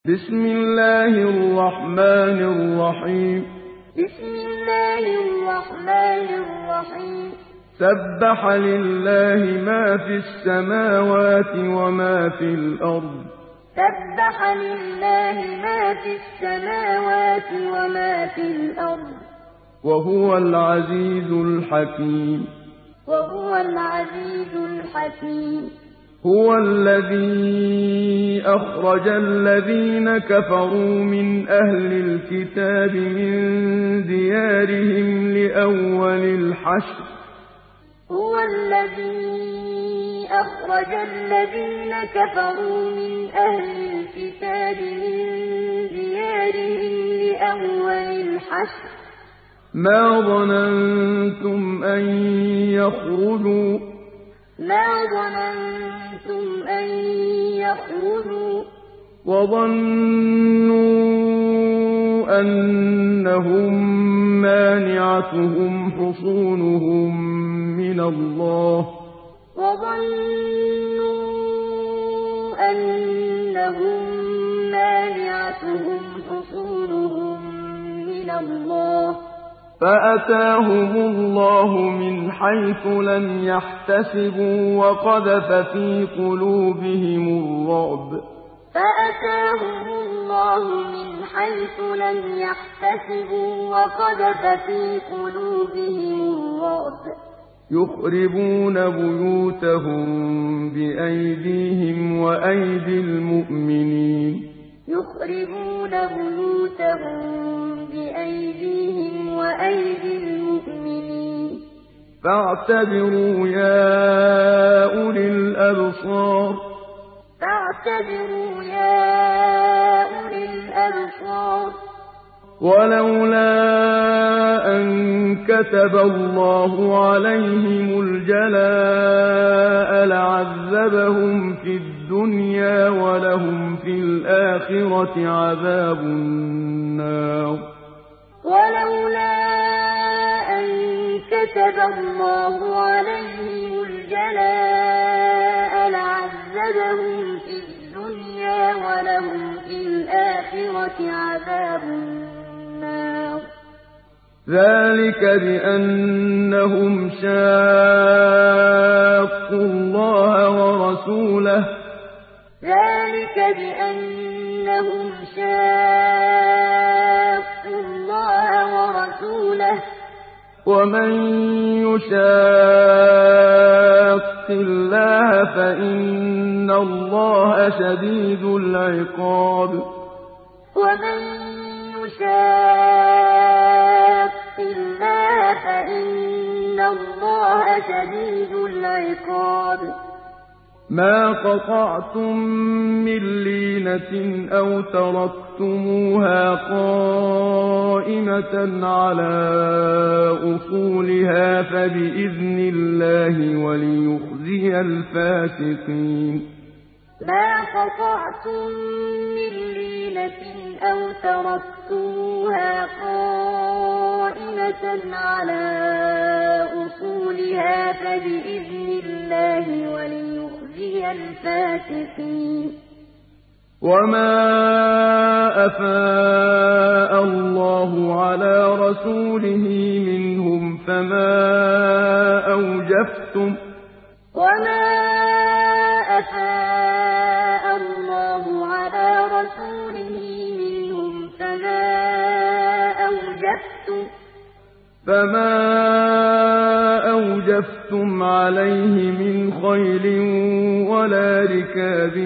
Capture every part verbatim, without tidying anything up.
بسم الله الرحمن الرحيم بسم الله الرحمن الرحيم سبح لله ما في السماوات وما في الأرض سبح لله ما في السماوات وما في الأرض وهو العزيز الحكيم وهو العزيز الحكيم هو الذي أخرج الذين كفروا من أهل الكتاب من ديارهم لأول الحشر هو الذي أخرج الذين كفروا من أهل الكتاب من ديارهم لأول الحشر ما ظننتم أن يخرجوا ما ظننتم أن يخرجوا وظنوا أنهم مانعتهم حصونهم من الله وظنوا أنهم مانعتهم حصونهم من الله فأتاهم الله من حيث لم يحتسبوا وقذف في قلوبهم الرعب فأتاهم الله من حيث لم يحتسبوا وقذف في قلوبهم الرعب يخربون بيوتهم بأيديهم وأيدي المؤمنين يخربون بيوتهم بأيديهم وأيدي المؤمنين فاعتبروا يا أولي الأبصار فاعتبروا يا أولي الأبصار ولولا أن كتب الله عليهم الجلاء لعذبهم في الدنيا ولهم في الآخرة عذاب النار ولولا أن كتب الله عليهم الجلاء لعذبهم في الدنيا ولهم في الآخرة عذاب النار ذلك بأنهم شاقوا الله ورسوله ذلك بأنهم شاقوا الله ورسوله ومن يشاق الله فإن الله شديد العقاب ومن يشاق الله فإن الله شديد العقاب ما قطعتم من لينة أو تركتموها قائمة على أصولها فبإذن الله وليخزي الفاسقين ما قطعتم من لينة أو تركتموها قائمة على أصولها فبإذن الله وليخزي الفاسقين وما أفاء الله على رسوله منهم فما أوجفتم وما أفاء الله على رسوله منهم فما أوجفتم فما أوجفتم عليه من خيل ولا ركاب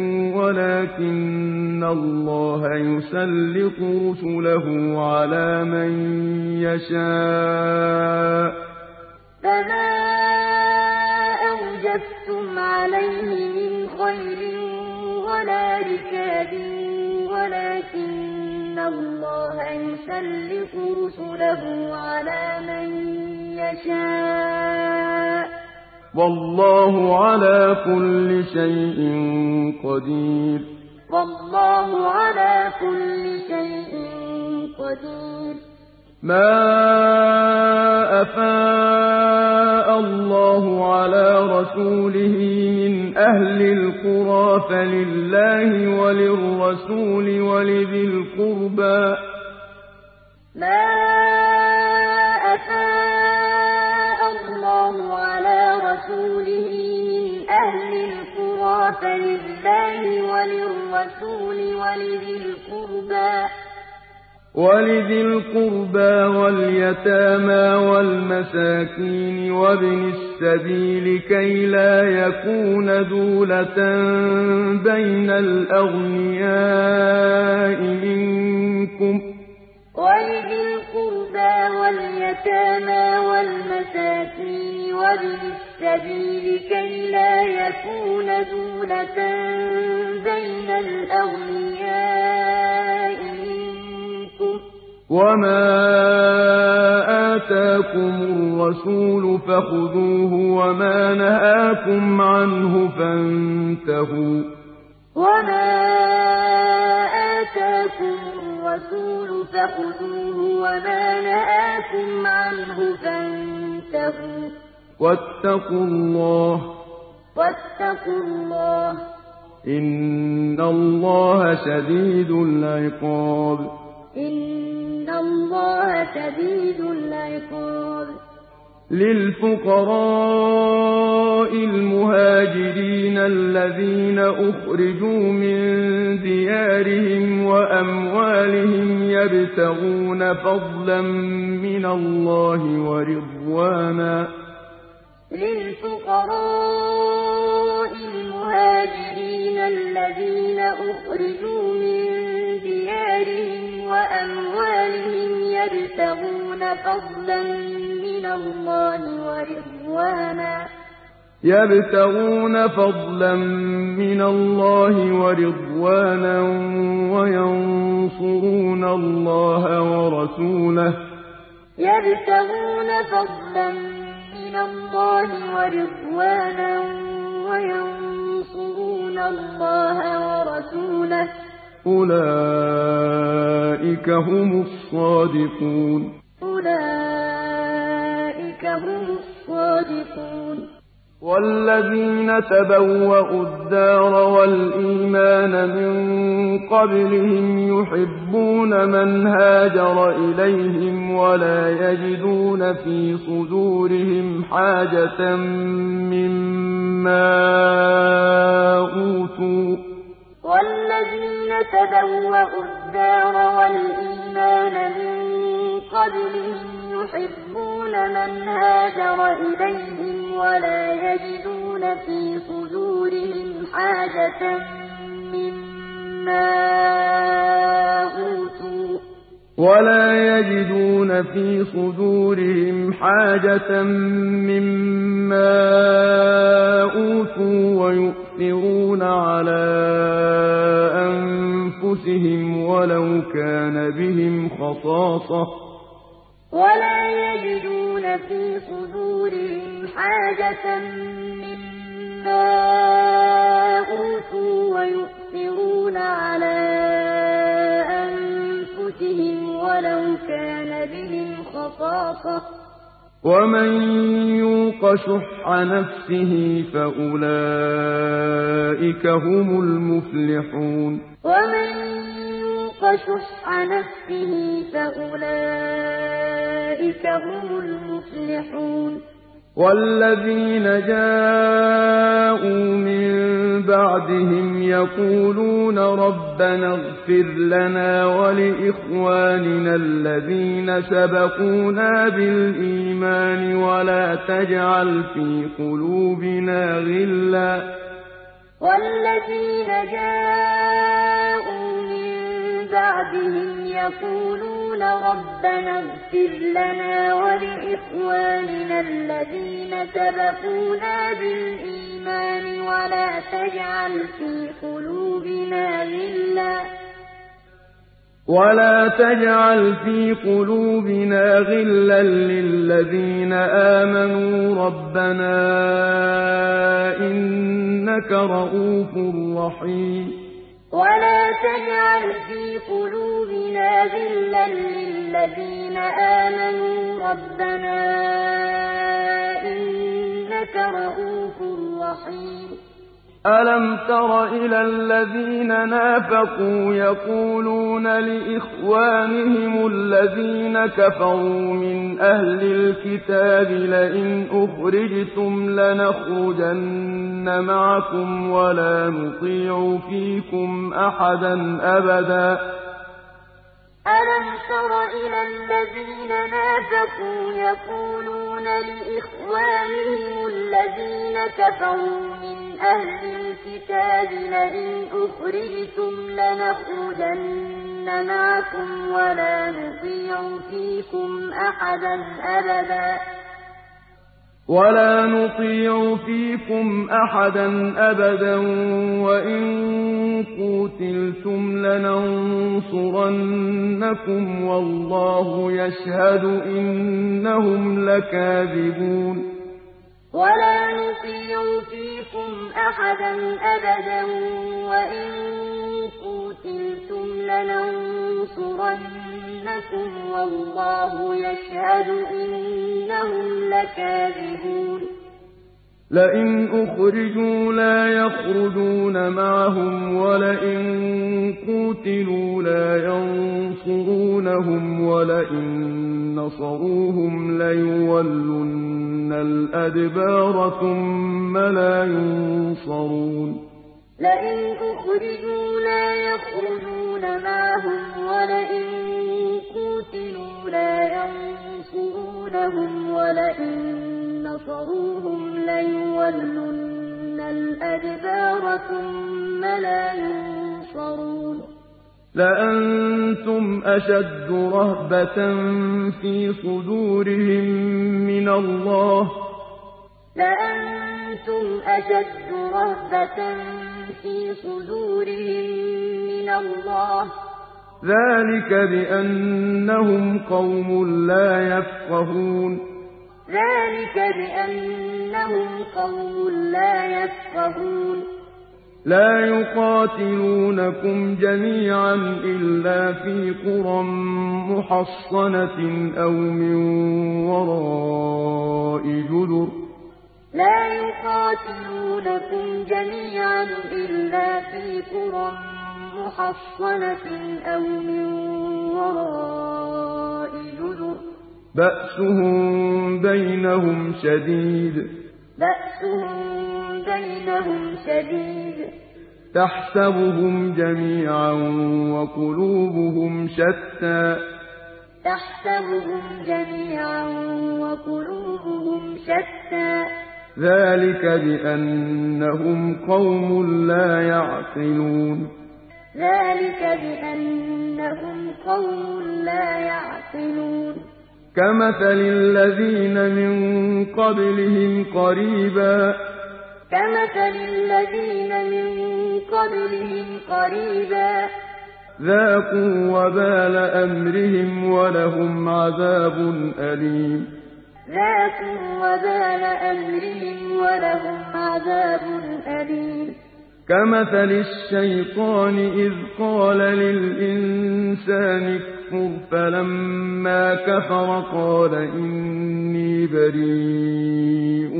ولكن الله يسلط رسله على من يشاء فما أوجفتم عليه من خيل ولا ركاب ولكن الله يسلط رسله على من يشاء والله على كل شيء قدير والله على كل شيء قدير ما أفاء الله على رسوله من أهل القرى فلله وللرسول ولذي القربى ما أفاء الله على رسوله من أهل القرى فلله وللرسول ولذي القربى ولذي القربى واليتامى والمساكين وابن السبيل كي لا يكون دولة بين الأغنياء منكم ولذي القربى واليتامى والمساكين وابن السبيل كي لا يكون دولة بين الأغنياء منكم وما آتاكم الرسول فخذوه وما نهاكم عنه فانتهوا وما آتاكم الرسول فخذوه وما نهاكم عنه فانتهوا واتقوا الله واتقوا الله إن الله شديد العقاب إن الله شديد العقاب للفقراء المهاجرين الذين أخرجوا من ديارهم وأموالهم يبتغون فضلا من الله ورضوانا للفقراء المهاجرين الذين أخرجوا من ديارهم وأموالهم يبتغون فضلا من الله ورضوانا يبتغون فضلا من الله ورضوانا وينصرون الله ورسوله يبتغون فضلا من الله ورضوانا وينصرون الله ورسوله أولئك هم الصادقون أولئك هم الصادقون والذين تبوأوا الدار والإيمان من قبلهم يحبون من هاجر إليهم ولا يجدون في صدورهم حاجة مما أوتوا والذين تبوأوا الدار والإيمان من قبلهم يحبون من هاجر إليهم ولا يجدون في صدورهم حاجة مما أوتوا ولا يجدون في صدورهم حاجة مما أوتوا ويؤثرون على أنفسهم ولو كان بهم خصاصة ولا يجدون في صدورهم حاجة مما أوتوا ويؤثرون على أنفسهم ولو كان بهم خصاصة ومن يوق شح نفسه فأولئك هم المفلحون ومن يوق شح نفسه فأولئك هم المفلحون والذين جاءوا من بعدهم يقولون ربنا اغفر لنا ولإخواننا الذين سبقونا بالإيمان ولا تجعل في قلوبنا غلا والذين جاءوا من بعدهم يقولون ربنا اغفر لنا ولإخواننا الذين سبقونا بالإيمان ولا تجعل في قلوبنا غلا ولا تجعل في قلوبنا غلا للذين آمنوا ربنا إنك رؤوف رحيم ولا تجعل في قلوبنا غلا للذين آمنوا ربنا إنك رؤوف رحيم أَلَمْ تَرَ إِلَى الَّذِينَ نَافَقُوا يَقُولُونَ لِإِخْوَانِهِمُ الَّذِينَ كَفَرُوا مِنْ أَهْلِ الْكِتَابِ لَئِنْ أُخْرِجْتُمْ لَنَخْرُجَنَّ مَعَكُمْ وَلَا نُطِيعُ فِيكُمْ أَحَدًا أَبَدًا أَلَمْ تَرَ إِلَى الَّذِينَ نَافَقُوا يَقُولُونَ لِإِخْوَانِهِمُ الَّذِينَ كَفَرُوا مِنْ أَهْلِ الْكِتَابِ لَئِنْ أُخْرِجْتُمْ لَنَخْرُجَنَّ مَعَكُمْ وَلَا نُطِيعُ فِيكُمْ أَحَدًا أَبَدًا وَلَا نُطِيعُ فِيكُمْ أَحَدًا أَبَدًا وَإِن قُوتِلْتُمْ لَنَنصُرَنَّكُمْ وَاللَّهُ يَشْهَدُ إِنَّهُمْ لَكَاذِبُونَ وَلَا نُطِيعُ فِيكُمْ أَحَدًا أَبَدًا وَإِن قُوتِلْتُمْ لَنَنصُرَنَّكُمْ وَاللَّهُ يَشْهَدُ إِنَّهُمْ لَكَاذِبُونَ لئن أخرجوا لا يخرجون معهم ولئن قوتلوا لا ينصرونهم ولئن نصروهم ليولن الأدبار ثم لا ينصرون لئن أخرجوا لا يخرجون معهم ولئن قوتلوا لا ينصرونهم ولئن نصروهم ليولن الأدبار ثم لا ينصرون لأنتم أشد رهبة في صدورهم من الله لأنتم أشد رهبة في صدورهم من الله ذلك بأنهم قوم لا يفقهون ذلك بأنهم قوم لا يفقهون لا يقاتلونكم جميعا إلا في قرى محصنة أو من وراء جدر لا يقاتلونكم جميعا إلا في قرى محصنة أو من وراء جدر بأسهم بينهم شديد بأسهم بينهم شديد تحسبهم جميعا وقلوبهم شتى تحسبهم جميعا وقلوبهم شتى ذلك بأنهم قوم لا يعقلون ذلك بأنهم قوم لا يعقلون كمثل الذين من قبلهم قريبا كمثل الذين من قبلهم قريبا ذاقوا وبال أمرهم ولهم عذاب أليم ذاقوا وبال أمرهم ولهم عذاب أليم كمثل الشيطان إذ قال للإنسان اكفر فلما كفر قال إني بريء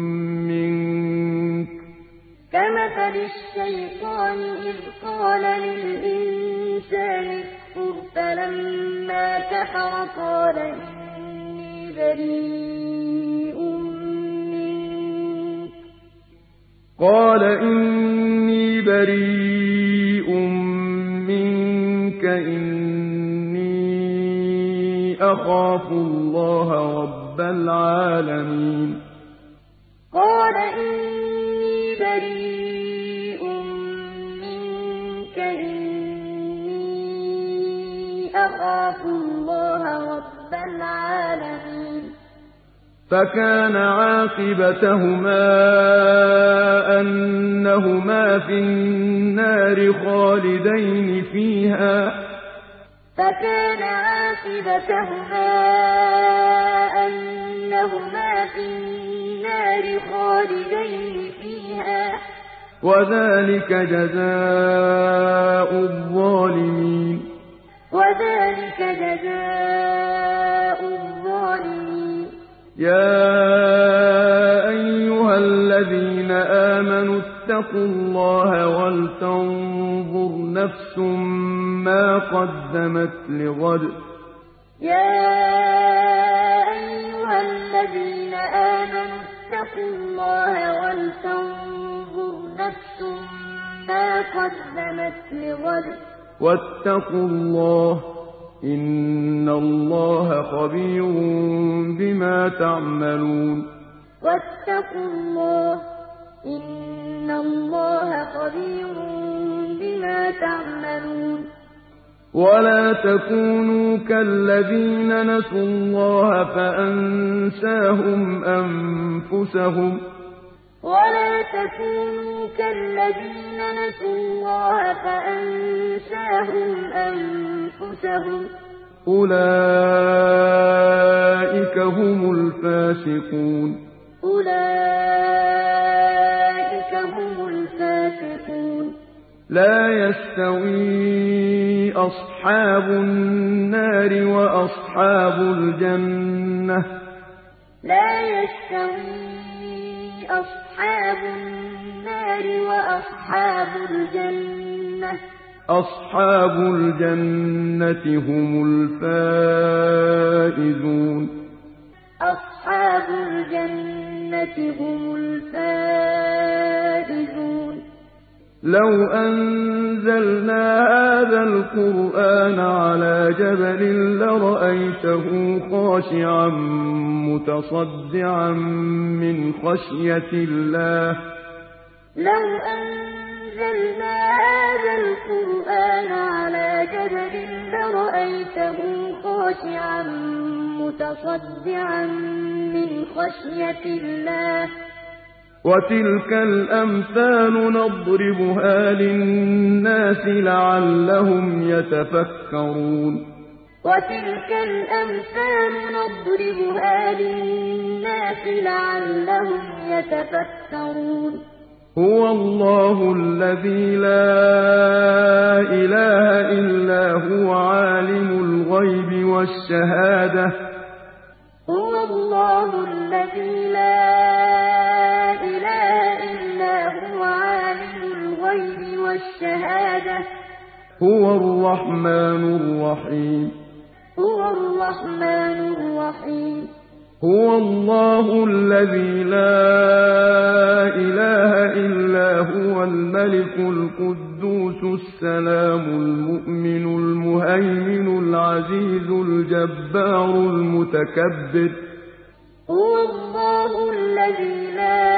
منك كمثل الشيطان إذ قال للإنسان اكفر فلما كفر قال إني بريء منك قال إني بريء منك إني أخاف الله رب العالمين قال إني بريء منك إني أخاف الله رب العالمين فكان عاقبتهما أنهما في النار خالدين فيها فكان عاقبتهما أنهما في النار خالدين فيها وذلك جزاء الظالمين وذلك جزاء الظالمين يا أيها الذين آمنوا اتقوا الله ولتنظر نفس ما قدمت لغد يا أيها الذين آمنوا اتقوا الله ولتنظر نفس ما قدمت لغد واتقوا الله إن الله خبير بما تعملون واتقوا الله إن الله خبير بما تعملون ولا تكونوا كالذين نسوا الله فأنساهم أنفسهم ولا تكونوا كالذين نسوا الله فأنساهم أنفسهم أولئك هم الفاسقون أولئك هم الفاسقون لا يستوي أصحاب النار وأصحاب الجنة لا يستوي أصحاب النار وأصحاب الجنة أصحاب الجنة هم الفائزون أصحاب الجنة هم الفائزون لو أنزلنا هذا القرآن على جبل لرأيته خاشعا متصدعا من خشية الله لو أنزلنا هذا القرآن على جبل لرأيته خاشعا متصدعا من خشية الله وتلك الأمثال نضربها للناس لعلهم يتفكرون وتلك الأمثال نضربها للناس لعلهم يتفكرون هو الله الذي لا إله إلا هو عالم الغيب والشهادة هو الله الذي لا إله إلا هو عالم الغيب والشهادة هو الرحمن الرحيم هو الرحمن الرحيم هو الله الذي لا إله إلا هو الملك القدوس السلام المؤمن المهيمن العزيز الجبار المتكبر هو الله الذي لا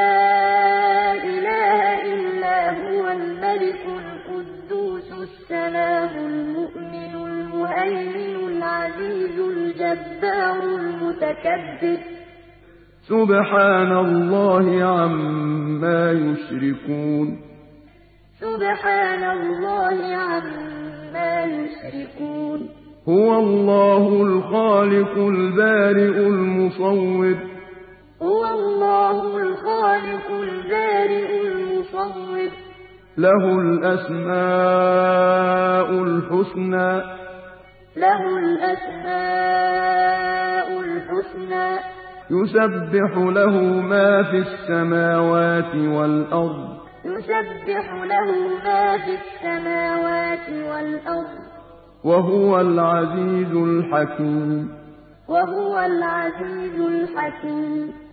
إله إلا هو الملك القدوس السلام المؤمن المهيمن العزيز الجبار المتكبر سبحان الله عما يشركون سبحان الله عما يشركون هو الله الخالق البارئ المصور هو الله الخالق البارئ المصور له الأسماء الحسنى له الأسماء الحسنى يسبح له ما في السماوات والأرض يسبح له ما في السماوات والأرض وهو العزيز الحكيم وهو العزيز الحكيم